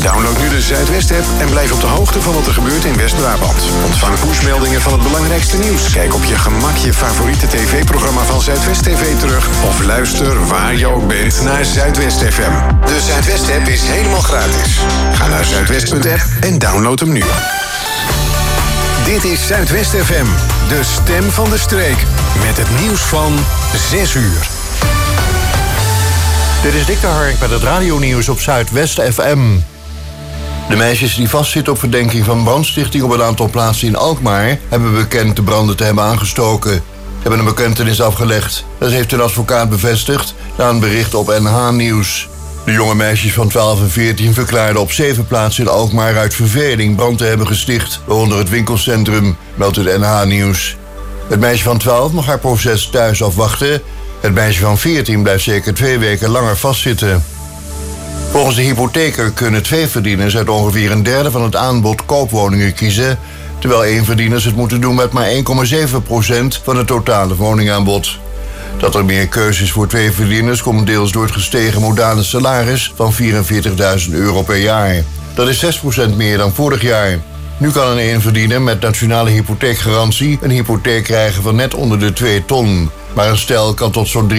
Download nu de Zuidwest-app en blijf op de hoogte van wat er gebeurt in West-Brabant. Ontvang pushmeldingen van het belangrijkste nieuws. Kijk op je gemak je favoriete tv-programma van Zuidwest TV terug. Of luister waar je ook bent naar Zuidwest FM. De Zuidwest-app is helemaal gratis. Ga naar zuidwest.app en download hem nu. Dit is Zuidwest FM, de stem van de streek. Met het nieuws van 6 uur. Dit is Dick de Hark met het radionieuws op Zuidwest FM. De meisjes die vastzitten op verdenking van brandstichting op een aantal plaatsen in Alkmaar hebben bekend de branden te hebben aangestoken. Ze hebben een bekentenis afgelegd. Dat heeft een advocaat bevestigd na een bericht op NH Nieuws. De jonge meisjes van 12 en 14 verklaarden op 7 plaatsen in Alkmaar uit verveling brand te hebben gesticht, waaronder het winkelcentrum, meldt het NH Nieuws. Het meisje van 12 mag haar proces thuis afwachten. Het meisje van 14 blijft zeker 2 weken langer vastzitten. Volgens de hypotheker kunnen 2 verdieners uit ongeveer een derde van het aanbod koopwoningen kiezen, terwijl 1 verdieners het moeten doen met maar 1,7% van het totale woningaanbod. Dat er meer keuze is voor 2 verdieners komt deels door het gestegen modale salaris van €44.000 per jaar. Dat is 6% meer dan vorig jaar. Nu kan een eenverdiener met nationale hypotheekgarantie een hypotheek krijgen van net onder de 2 ton. Maar een stel kan tot zo'n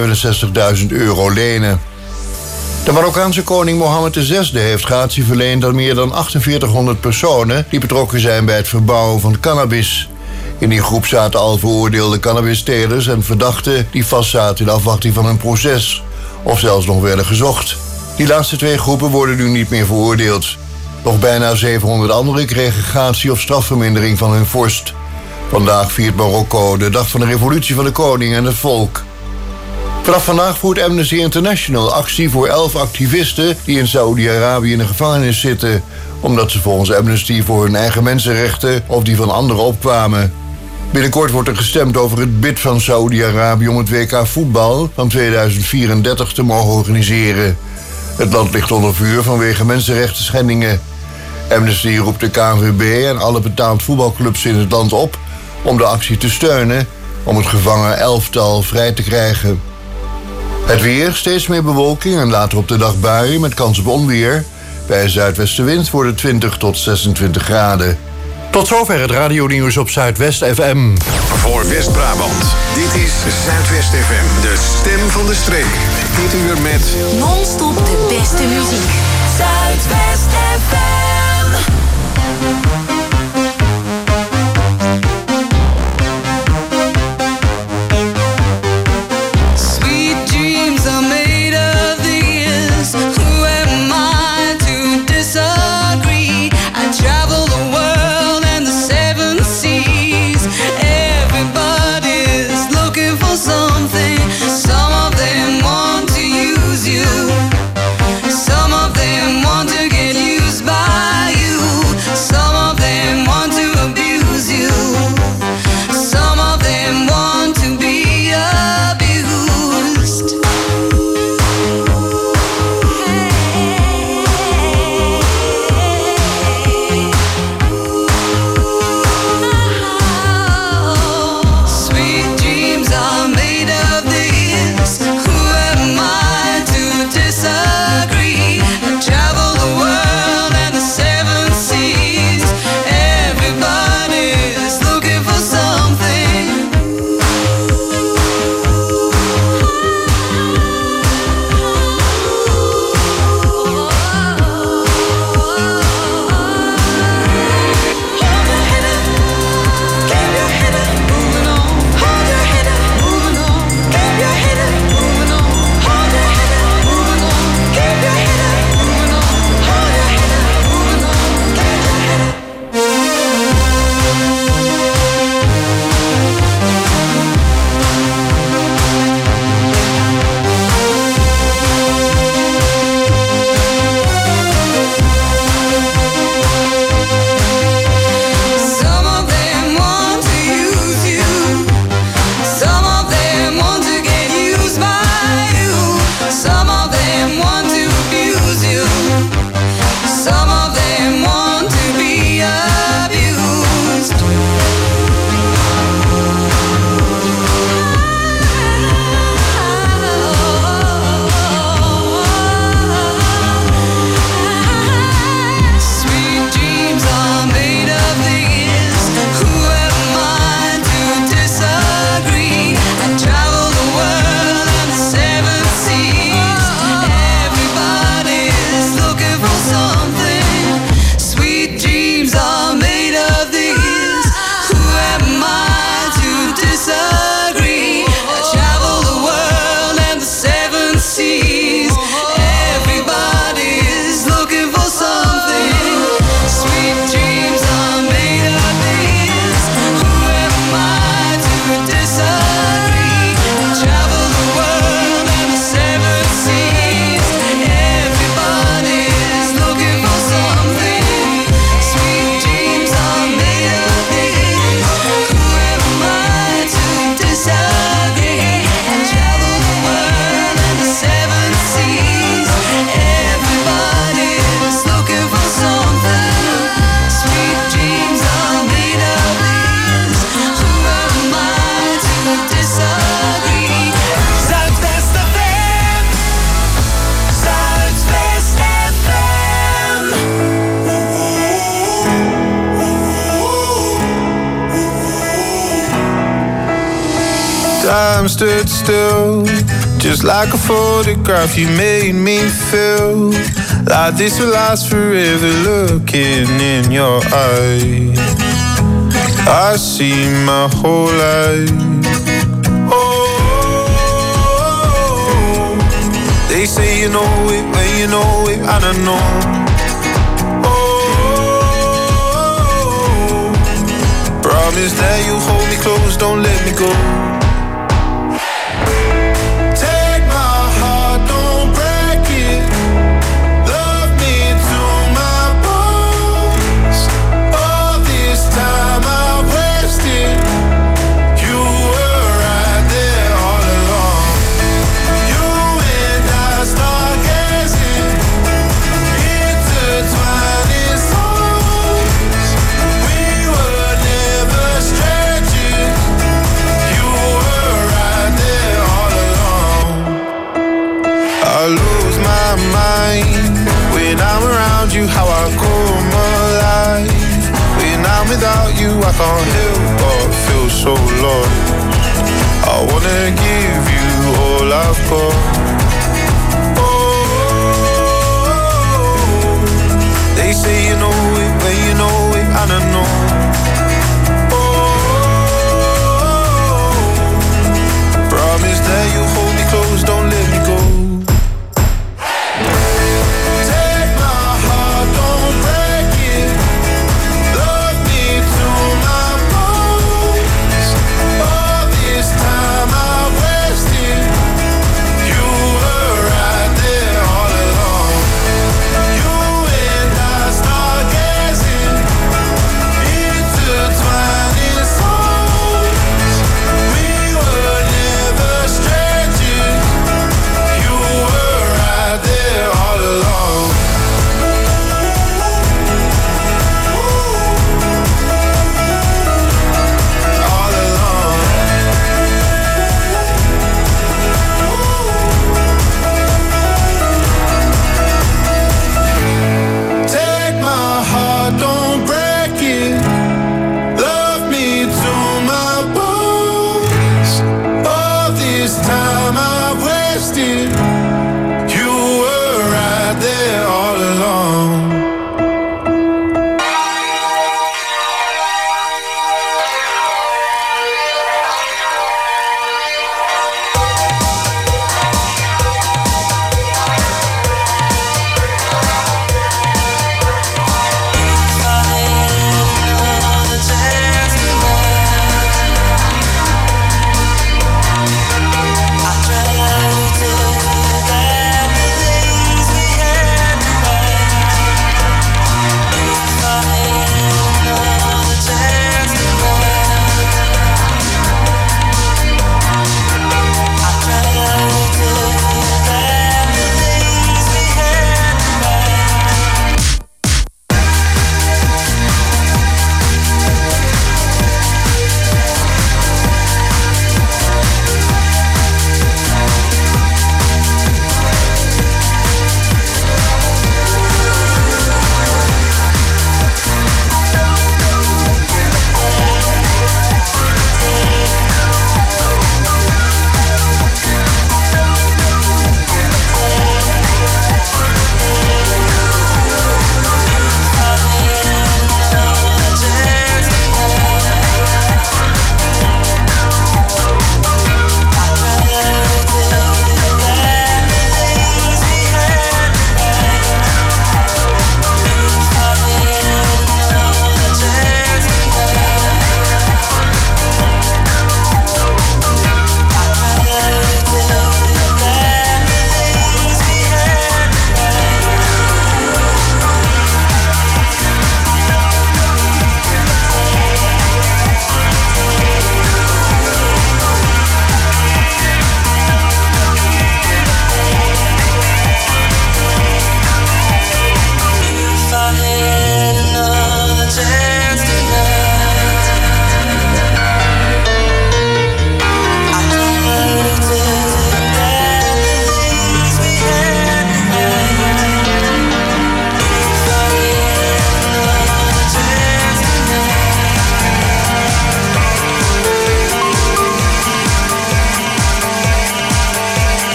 €367.000 lenen. De Marokkaanse koning Mohammed VI heeft gratie verleend aan meer dan 4800 personen die betrokken zijn bij het verbouwen van cannabis. In die groep zaten al veroordeelde cannabistelers en verdachten die vastzaten in afwachting van een proces, of zelfs nog werden gezocht. Die laatste 2 groepen worden nu niet meer veroordeeld. Nog bijna 700 anderen kregen gratie of strafvermindering van hun vorst. Vandaag viert Marokko de dag van de revolutie van de koning en het volk. Vanaf vandaag voert Amnesty International actie voor 11 activisten die in Saoedi-Arabië in de gevangenis zitten, omdat ze volgens Amnesty voor hun eigen mensenrechten of die van anderen opkwamen. Binnenkort wordt er gestemd over het bid van Saoedi-Arabië om het WK voetbal van 2034 te mogen organiseren. Het land ligt onder vuur vanwege mensenrechten schendingen. Amnesty roept de KNVB en alle betaald voetbalclubs in het land op om de actie te steunen om het gevangen elftal vrij te krijgen. Het weer, steeds meer bewolking en later op de dag buien met kans op onweer. Bij zuidwestenwind worden 20 tot 26 graden. Tot zover het radionieuws op Zuidwest FM. Voor West-Brabant, dit is Zuidwest FM, de stem van de streek. Dit uur met non-stop de beste muziek. Zuidwest FM. Some of them Time stood still, just like a photograph. You made me feel like this will last forever. Looking in your eyes, I see my whole life. Oh, they say you know it when you know it, and I know. Oh, promise that you hold me close, don't let me go. How I come alive when I'm without you, I can't help but feel so lost. I wanna give you all I've got. Oh, they say you know it when you know it, and I know. Oh, promise that you hold me close, don't let me go.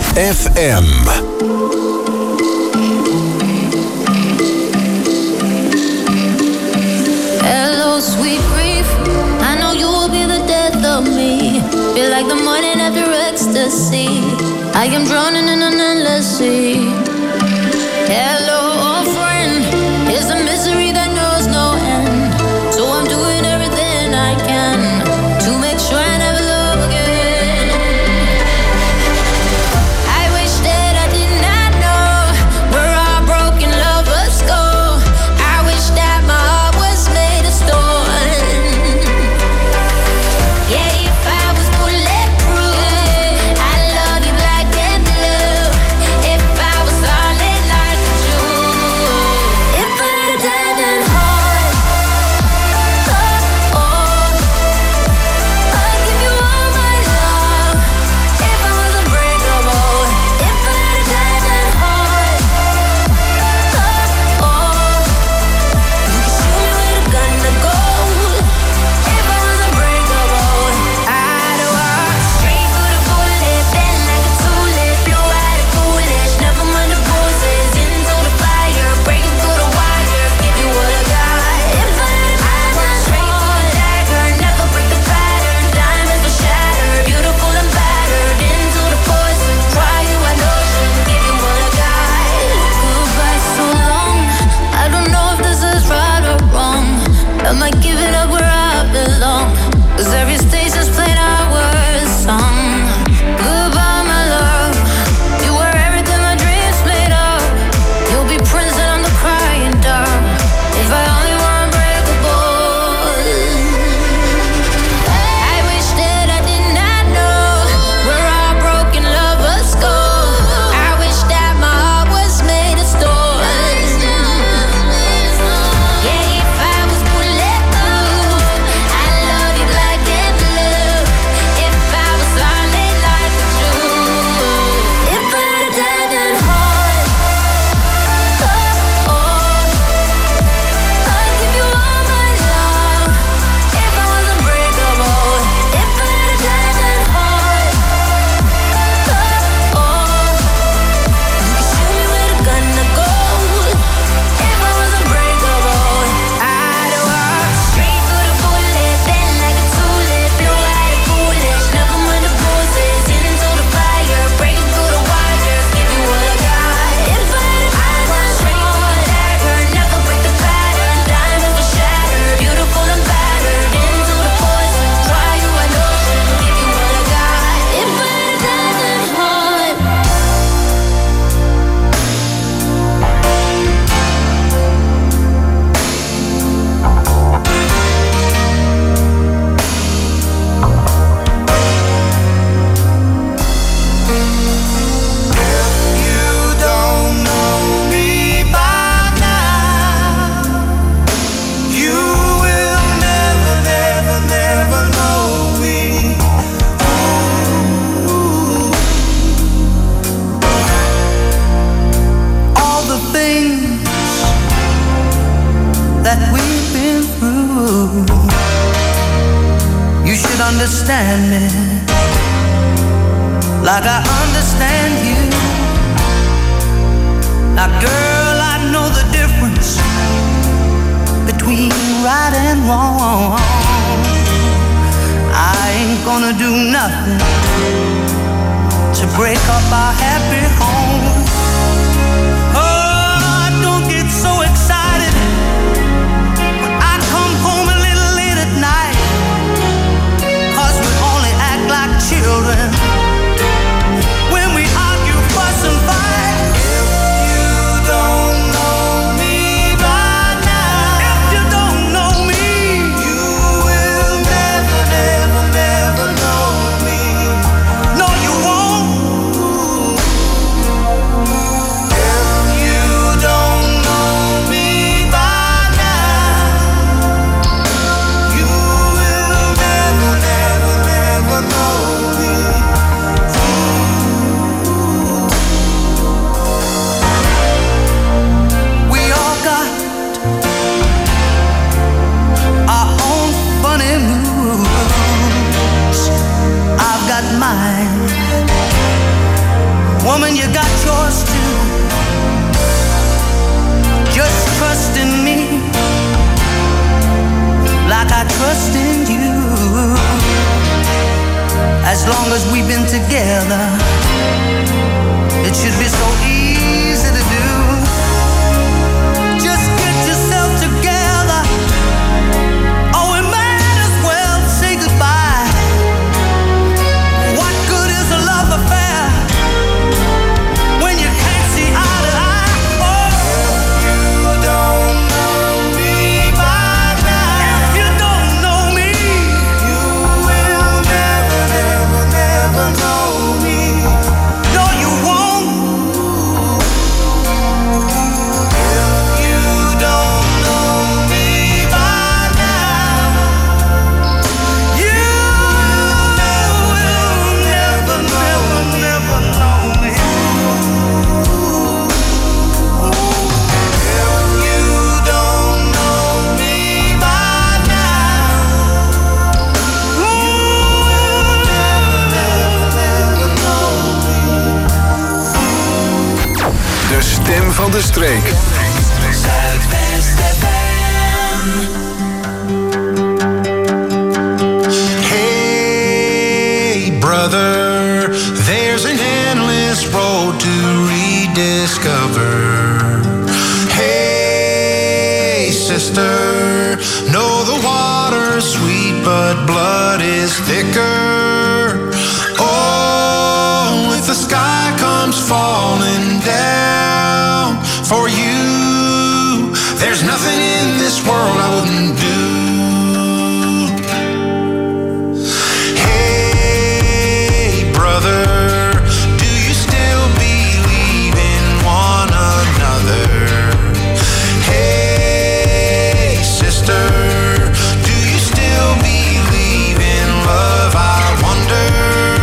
FM. Hello, sweet grief. I know you will be the death of me. Feel like the morning after ecstasy. I am drowning in an endless sea. Hello, old friend. It's a misery that knows no end. So I'm doing everything I can to make sure I never love again. I wish that I did not know where our broken lovers go. I wish that my heart was made of stone. Yeah, if I was bulletproof, I love you black and blue. If I was solid like a Jew, if I had a diamond heart, oh, I'd give you all my love. If I was unbreakable, if I had a diamond heart, oh, you could shoot me with a gun to gold. If I was unbreakable, I'd walk straight through the bullet, bend like a tulip, blow out a foolish, never mind the bruises, into the fire, breaking through the wire, give you what I got. If I had a diamond straight through the dagger, never break the pattern, diamonds will shatter, beautiful and battered, into the poison, try you an ocean, give you what I got. Goodbye so long, I don't know if this is right or wrong. Am I giving up where I belong? 'Cause every station's playing our song. Goodbye, my love. You were everything my dreams made of. You'll be Prince and I'm the crying dove. If I only were unbreakable. I wish that I did not know where our broken lovers go. I wish that my heart was made of stone. Yeah, if I was bulletproof, I love you black and blue. If I was solid like a Jew, if I had a diamond heart, oh, I'd give you all my love. If I was unbreakable, if I had a diamond heart, oh, you could shoot me with a gun to gold. If I was unbreakable, I'd walk straight through the bullet, bend like a tulip, blow out a foolish, never mind the bruises, into the fire, breaking through the wires, give you what I got. If I had a diamond straight through the dagger, never break the pattern, diamonds will shatter, beautiful and battered, into the poison, try you an ocean, give you what I got. If I had a diamond heart. You don't know me by now. You will never, never, never know me. All the things that we've been through, you should understand me like I understand you. Now girl, I know the difference between right and wrong. I ain't gonna do nothing to break up our happy home. Oh, don't get so excited when I come home a little late at night, 'cause we only act like children when we argue, fuss and fight. You don't know me by now. If you don't know me, You will never, never, never know me. no you won't. van de streek. Hey brother, there's an endless road to rediscover. Hey sister, know the water's sweet but blood is thicker. Oh, if the sky comes falling down for you, there's nothing in this world I wouldn't do. Hey brother, do you still believe in one another? Hey sister, do you still believe in love? I wonder.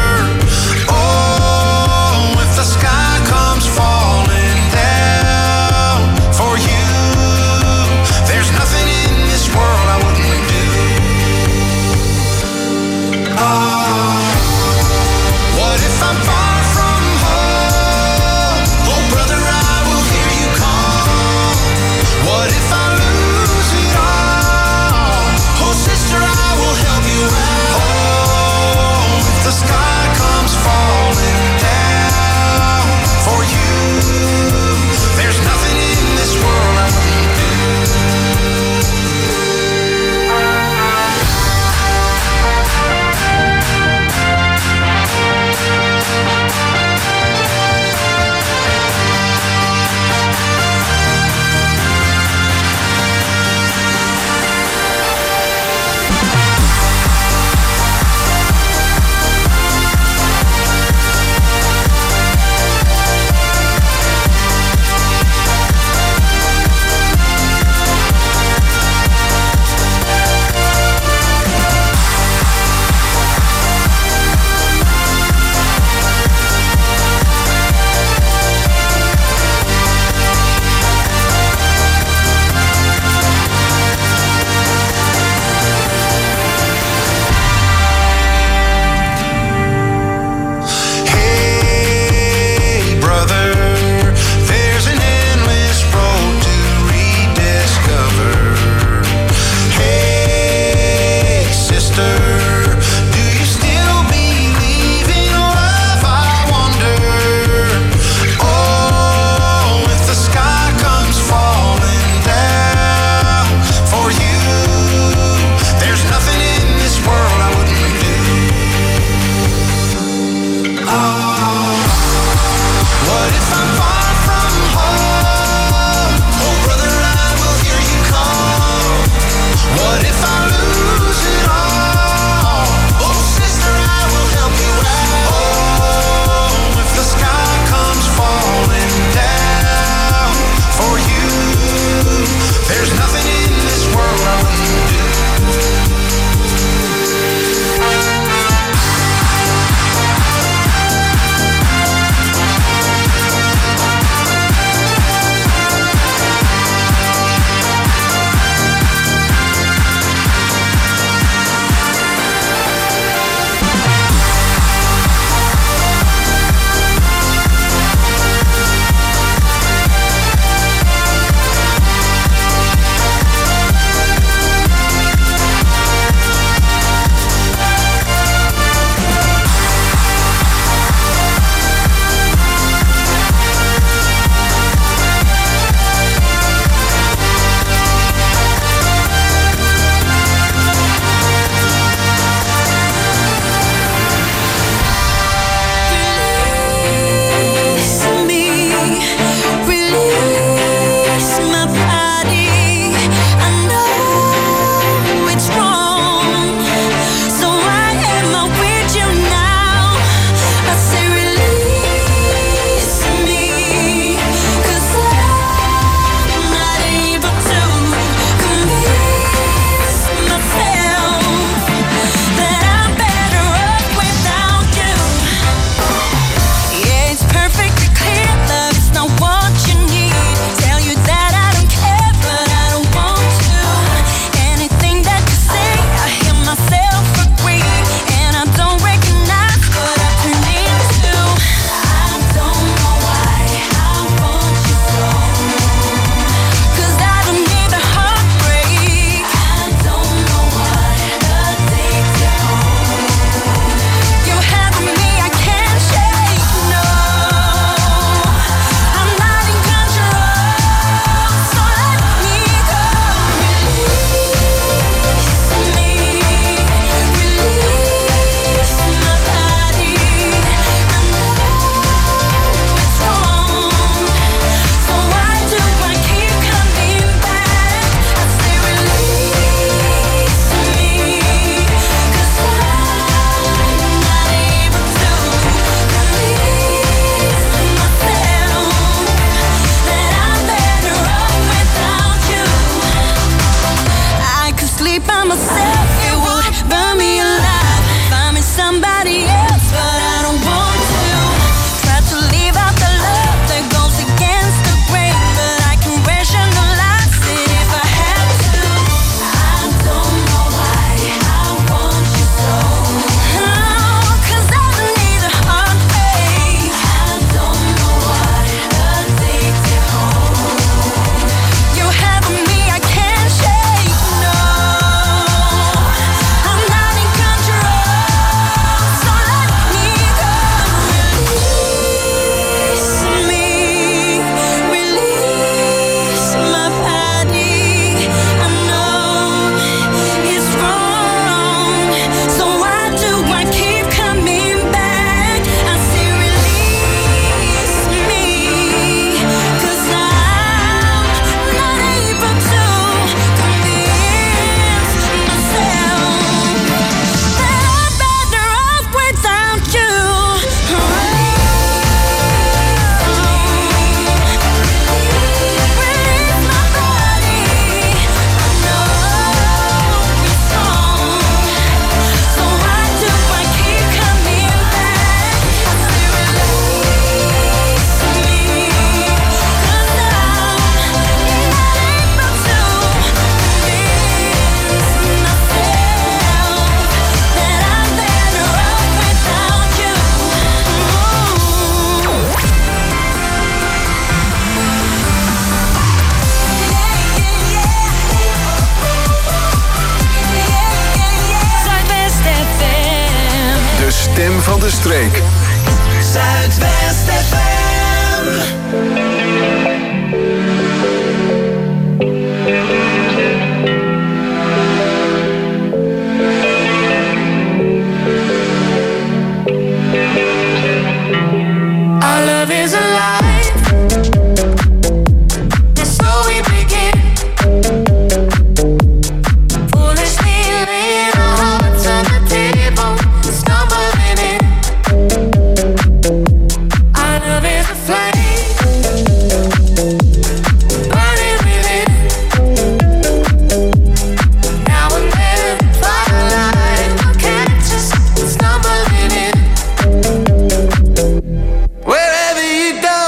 Oh, if the sky comes falling down for you, there's nothing in this world by myself, it would burn me alive. Find me somebody else, but I don't want to. Try to leave out the love that goes against the grain, but I can rationalize it if I had to. I don't know why I want you so. Oh, 'cause I need a heartbreak. I don't know what addicted home. You having me, I can't shake. No, I'm not in control. So let me go. Release me, release my body. I know it's wrong, so why do I keep coming back? I say release me, 'cause I'm not able to convince myself that I'm better off without you. Release my body. I know it's wrong, so why do I keep coming back? I say release me, 'cause I'm not able to convince myself that I'm better off without you. Zuidwest FM. De stem van de streek. Zuidwest FM. Our love is alive, and so we begin. Foolishly laying our hearts on the table, stumbling in. Our love is a flame, burning within. Now and then, firelight will catch us, stumbling in. Wherever you go,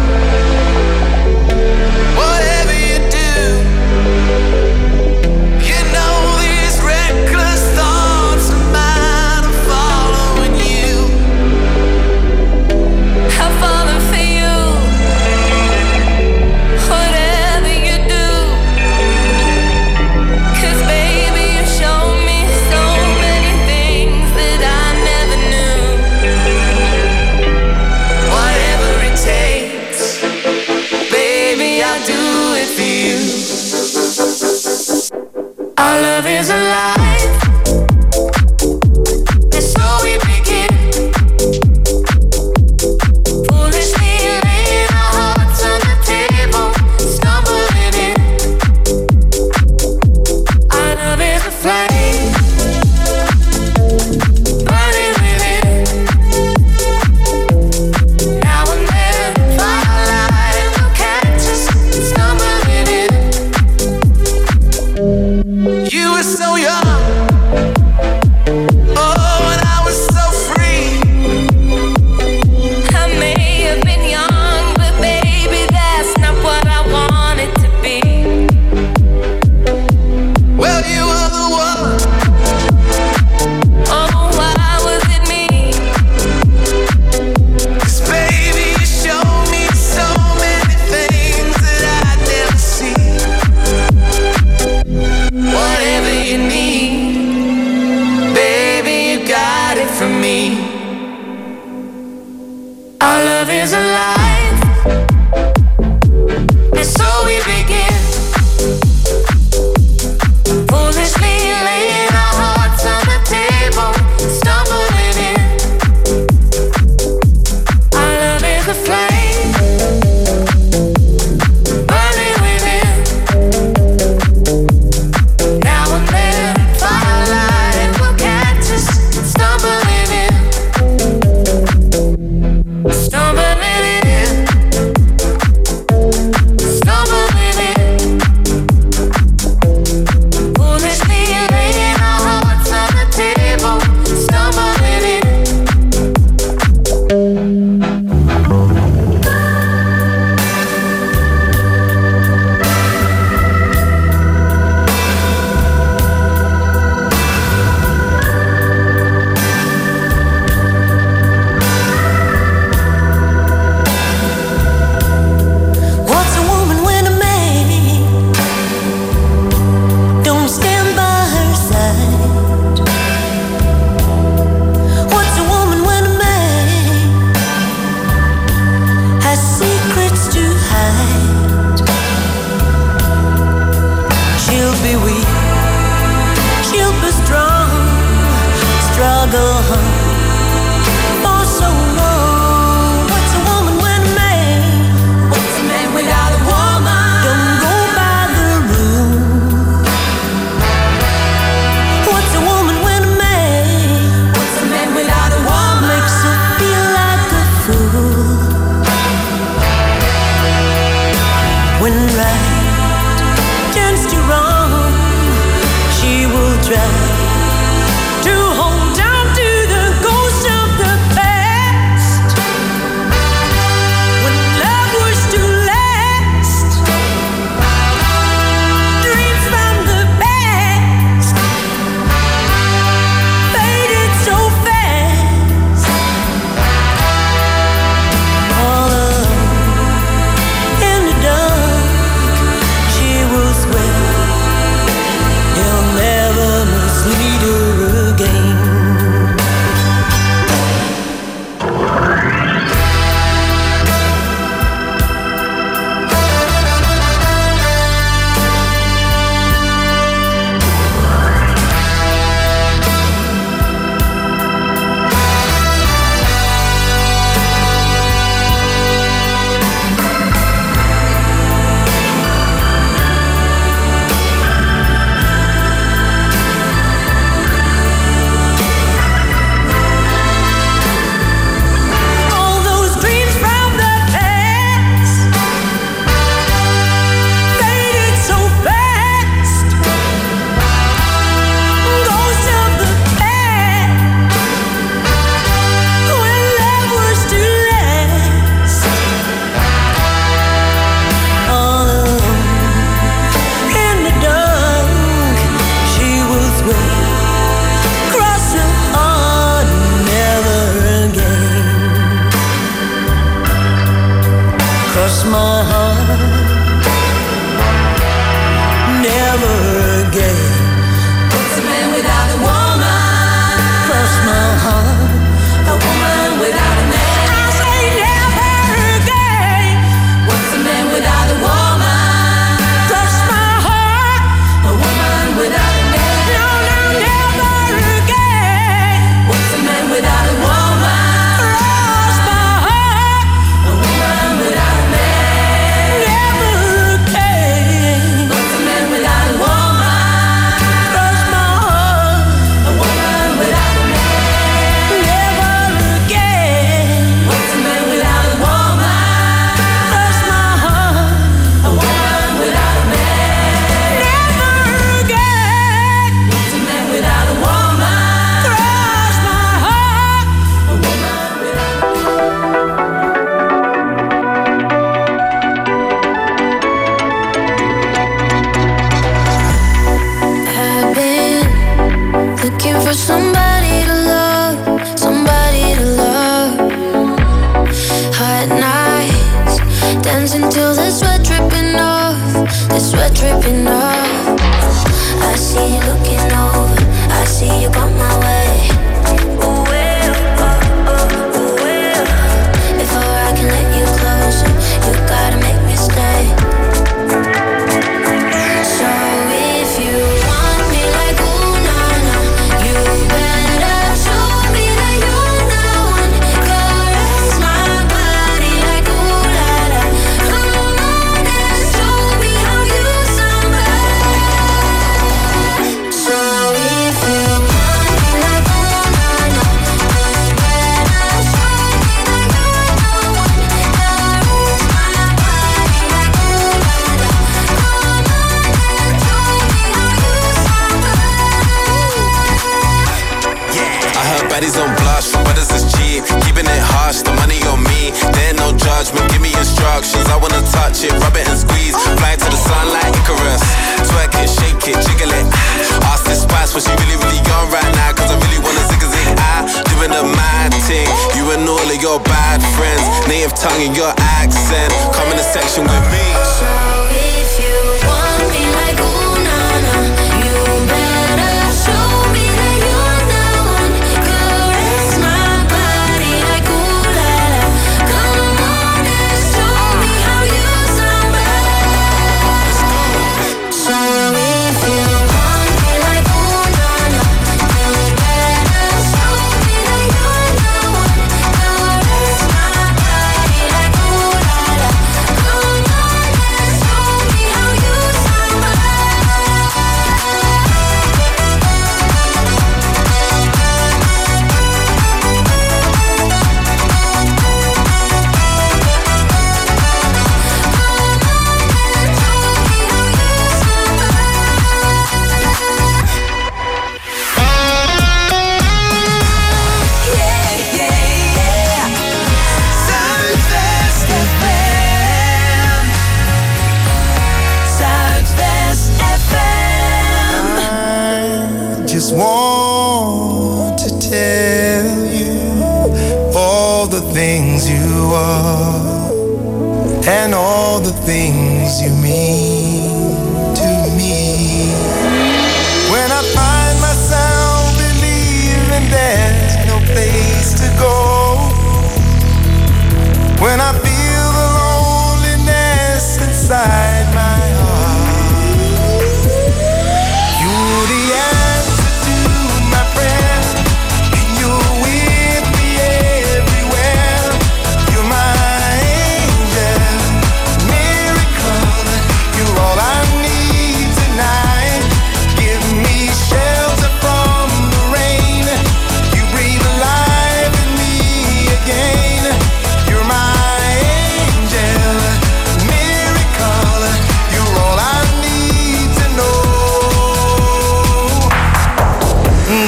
whatever you do, you know these reckless thoughts of mine are following you. I've fallen for you, whatever you do. 'Cause baby, you showed me so many things that I never knew. Whatever it takes, baby, I'll do it for you. Our love is alive, and so we begin. Foolishly laying our hearts on the table, stumbling in. Our love is a flame, burning within. Now and then, firelight will catch us, stumbling in. You were so young,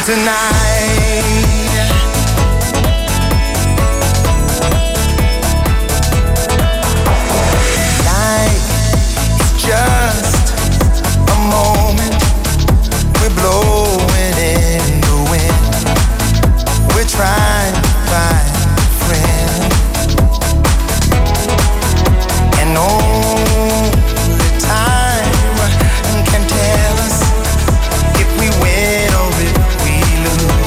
Time can tell us if we win or if we lose.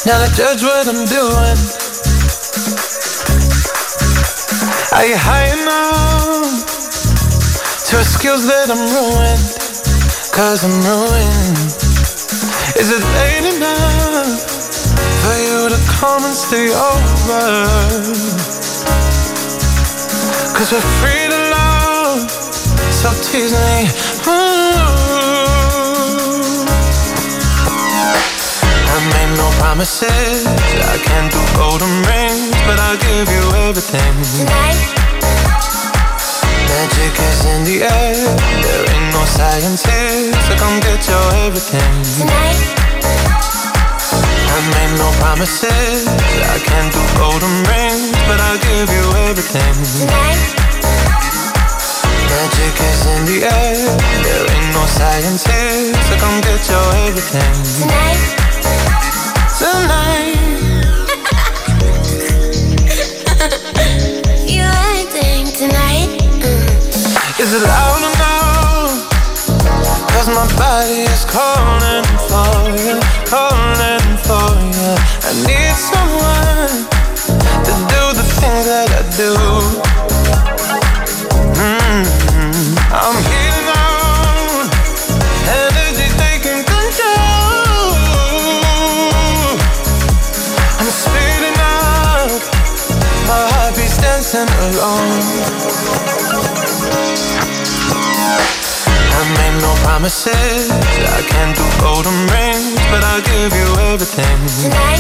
Now to judge what I'm doing. Are you high enough to skills that I'm ruined? Cause I'm ruined. Is it late enough for you to come and stay over? Cause we're free to love, so tease me. I made no promises, I can't do golden rings, but I'll give you everything. Tonight, Magic is in the air, there ain't no science here, so come get your everything. tonight, I made no promises, I can't do golden rings, but I'll give you everything. tonight, Magic is in the air, there ain't no science here, so come get your everything. tonight. Tonight. You acting tonight. Is it loud enough? Cause my body is calling for you, calling for you. I need someone to do the things that I do. I'm heating on, energy taking control. I'm speeding up, my heartbeat's dancing alone. I made no promises, I can't do golden rings, but I'll give you everything. Tonight,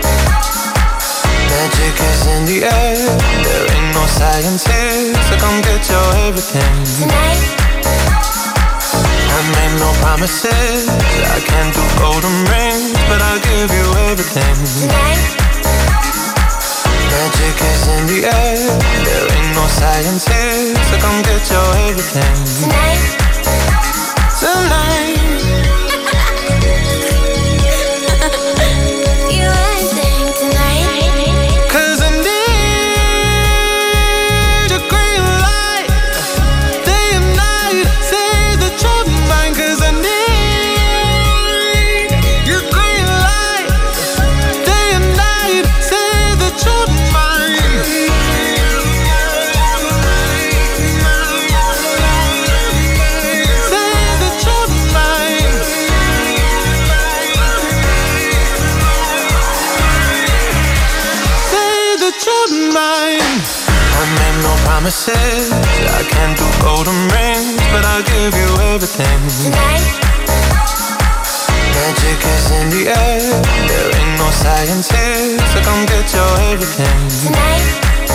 Magic is in the air, there ain't no science here, so come get your everything. tonight, I made no promises, I can't do golden rings, but I'll give you everything. tonight, Magic is in the air, there ain't no science here, so come get your everything. tonight. Tonight. You acting tonight. Cause I need your green light, day and night, say that you're mine. Cause I need your green light, day and night, say that you're mine. Say that you're mine. Say that you're mine. I made no promises, I can't do golden rings, but I'll give you everything. Tonight, Magic is in the air, there ain't no science here, so come get your everything. tonight,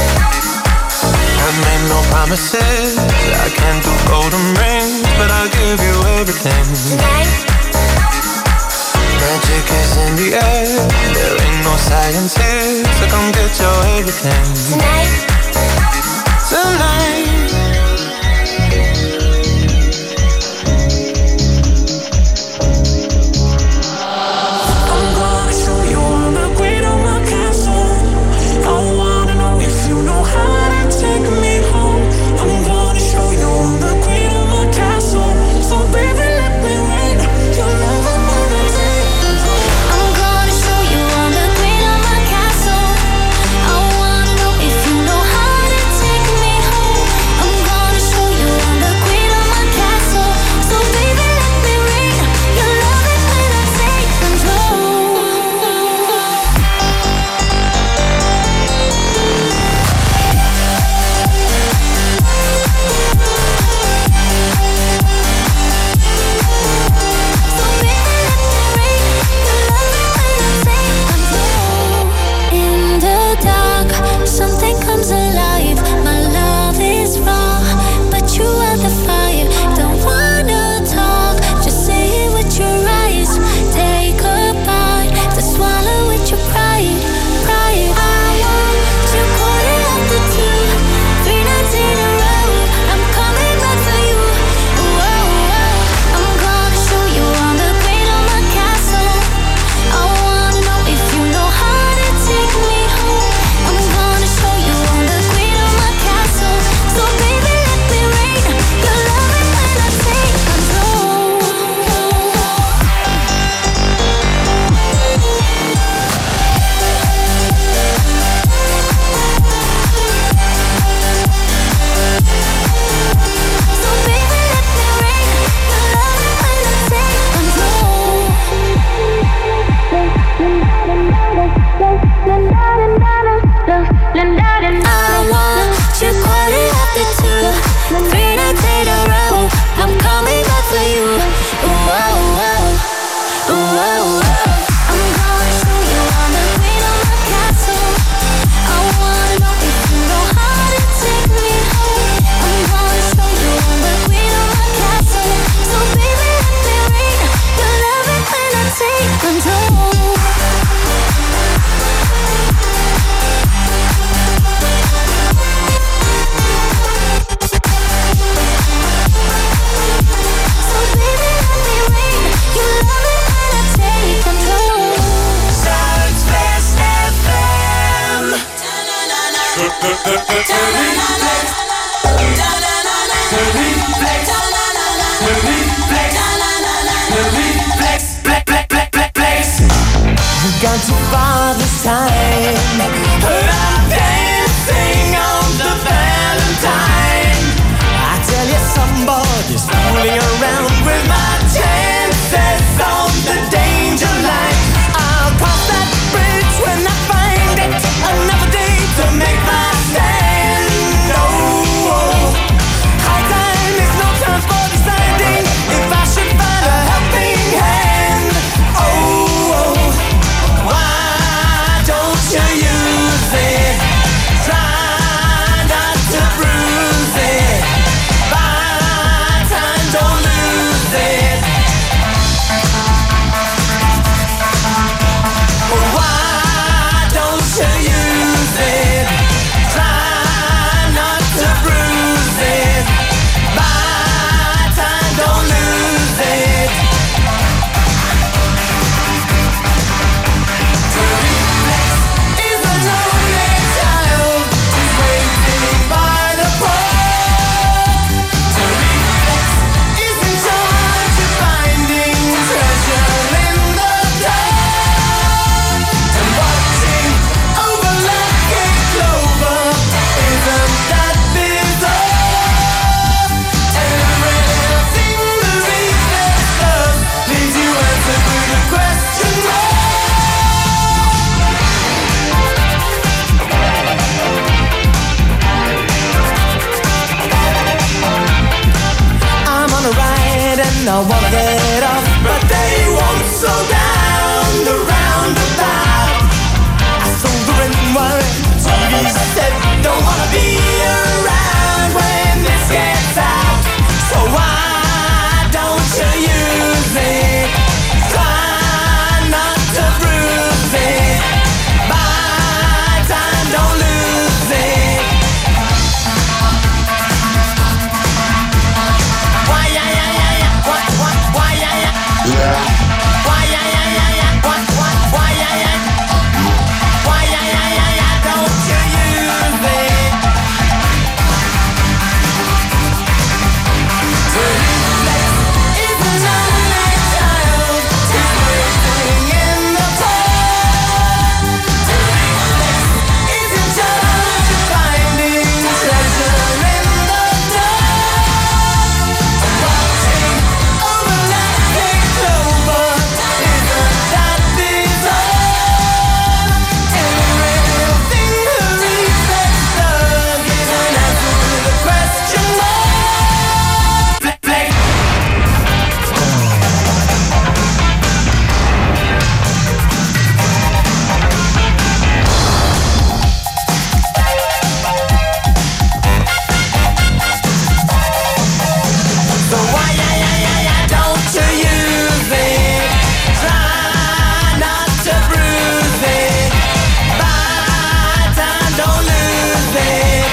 I made no promises, I can't do golden rings, but I'll give you everything. tonight, Magic is in the air, there ain't no science here, so come get your everything. tonight. Tonight. I'm gonna show you all the great on my castle. I wanna know if you know how to take me home. I'm gonna show you all the great on my castle. So baby, let me rain your love on my resume. I'm gonna show you all the great on my castle. I wanna know if you know how to take me home. Gone too far this time. I'm dancing on the Valentine. I tell you, somebody's fooling around with my chances on the danger line. I'll cross that bridge when I find it. Another day to make my stand. Oh, high time is no time for deciding if I should find a helping hand. Oh, why don't you use it? Try not to bruise it. Buy time, don't lose it. Why don't you use it? Try not to bruise it. Buy time, don't lose it. Is a lonely child who's waiting by the pole. Is in charge of finding treasure in the dark. And watching over lucky clover, isn't that bizarre? Everything the reflex does leaves you answered with a question mark. I'm on a ride and I wanna get off, but they won't slow down the roundabout. I sold the red and white, TV said don't wanna be around when this gets out. So why don't you use it? Try not to bruise it. Buy time, don't lose it. Why yeah yeah yeah yeah? What? Why yeah yeah? Why yeah yeah yeah yeah? What? Why yeah yeah? Why yeah yeah yeah yeah? Don't you use it? Is a lonely child who's waiting in the cold. Is in charge of finding treasure in the dark. Watching over lucky clover, isn't that bizarre? Everything the reflex does is an answer to the question mark. Play. So why yeah yeah yeah yeah? Don't you use it? Try not to bruise it. Buy time, don't lose it.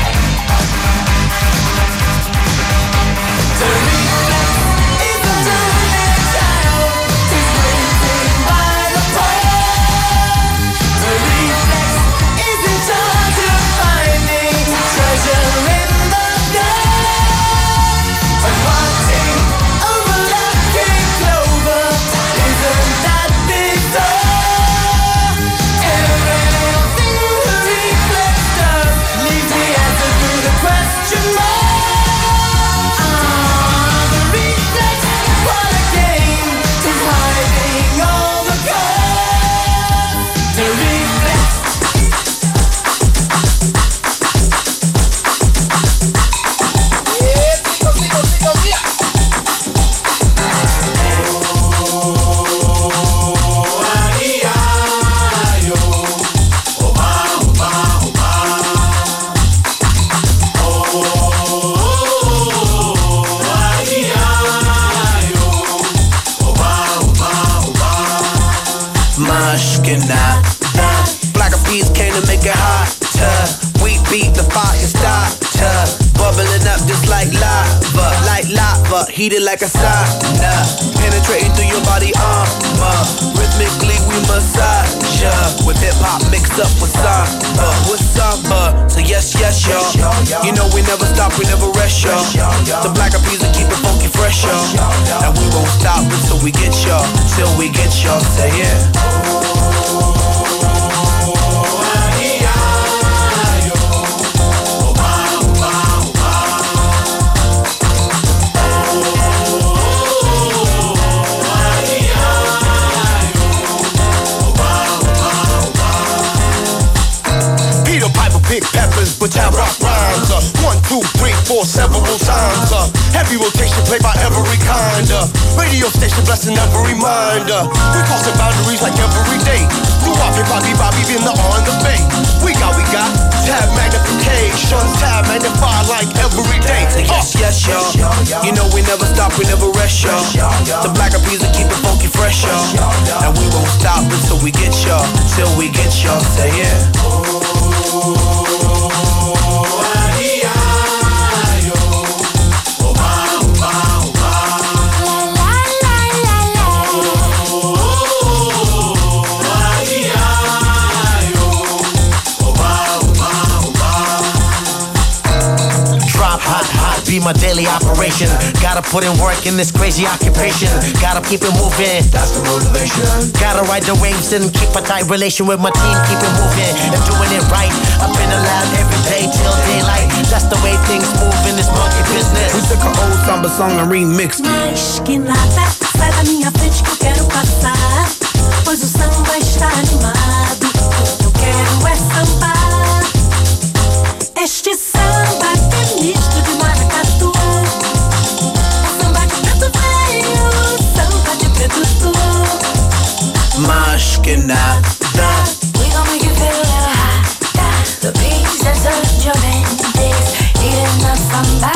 The reflex is a lonely child who's waiting by the pole. The reflex is in charge of finding treasure in the dark. And watching over lucky clover, isn't that bizarre? Everything the reflex does leaves the answer to the question mark. The reflex, what a game, is hiding all the cards. The reflex. Mushkina. Black of peas came to make it hotter. We beat the fire starter. Bubbling up just like lava, heated like a sauna. Penetrating through your body armor. Rhythmically we massage ya. With hip hop mixed up with samba. So yeah, yes, yes, y'all. You know we never stop, we never rest, y'all. The black eyed peas will keep it funky fresh, y'all. And we won't stop until we get y'all. Till we get y'all, say yeah. Big peppers, but time rock rhymes. 1, 2, 3, 4, several times. Heavy rotation played by every kind. Radio station blessing every mind. We crossing boundaries like every day. New Bobby, been the on the bay. We got tab magnification, tab magnified like every day. Yes, yes, y'all. You know we never stop, we never rest, y'all. The black eyed peas will keep it funky fresh, y'all. And we won't stop until we get y'all. Till we get y'all, say yeah. Be my daily operation. Gotta put in work in this crazy occupation. Gotta keep it moving. That's the motivation. Gotta ride the waves and keep a tight relation with my team. Keep it moving and doing it right. I've been alive every day till daylight. That's the way things move in this monkey business. We took an old samba song and remixed. Mas que nada, sai da minha frente que eu quero passar. Pois o samba está animado. O que eu quero é sambar. Este samba que é misto de maracatu. É samba de preto velho, samba de preto tu. Mas que nada. We gon' make you feel a little hot. The beats that touch your mendes, eating up samba.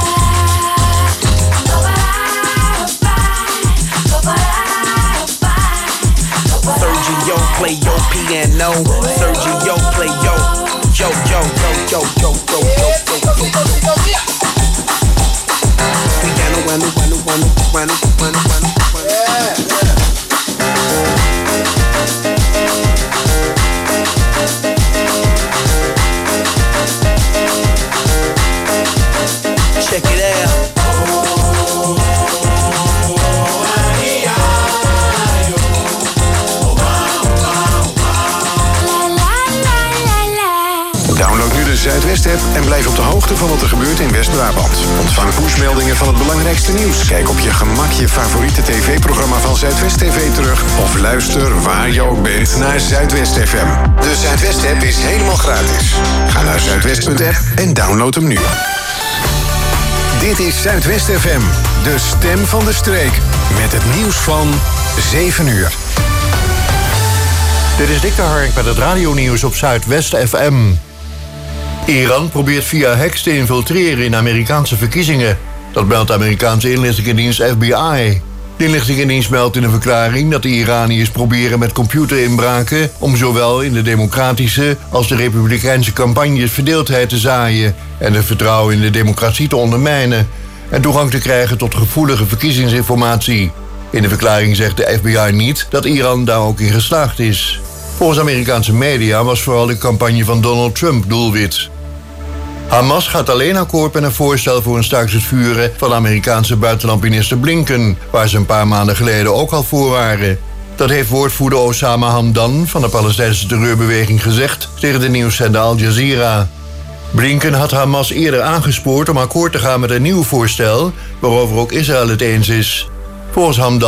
Sergio play your piano. Sergio play yo. Yo, yo, yo, yo, yo, yo, yo, yo, yo. Check it out. Download nu de Zuidwest-app en blijf op de hoogte van wat er gebeurt in West-Brabant. Ontvang pushmeldingen van het belangrijkste nieuws. Kijk op je gemak je favoriete tv-programma van Zuidwest TV terug. Of luister waar je ook bent naar Zuidwest FM. De Zuidwest-app is helemaal gratis. Ga naar zuidwest.app en download hem nu. Dit is Zuidwest FM, de stem van de streek. Met het nieuws van 7 uur. Dit is Dick de Hark met het radionieuws op Zuidwest FM. Iran probeert via hacks te infiltreren in Amerikaanse verkiezingen. Dat meldt de Amerikaanse inlichtingendienst FBI. De inlichtingendienst meldt in een verklaring dat de Iraniërs proberen met computerinbraken om zowel in de democratische als de republikeinse campagnes verdeeldheid te zaaien en het vertrouwen in de democratie te ondermijnen en toegang te krijgen tot gevoelige verkiezingsinformatie. In de verklaring zegt de FBI niet dat Iran daar ook in geslaagd is. Volgens Amerikaanse media was vooral de campagne van Donald Trump doelwit. Hamas gaat alleen akkoord met een voorstel voor een staakt het vuren van Amerikaanse buitenlandminister Blinken, waar ze een paar maanden geleden ook al voor waren. Dat heeft woordvoerder Osama Hamdan van de Palestijnse terreurbeweging gezegd tegen de nieuwszender Al Jazeera. Blinken had Hamas eerder aangespoord om akkoord te gaan met een nieuw voorstel, waarover ook Israël het eens is. Volgens Hamdan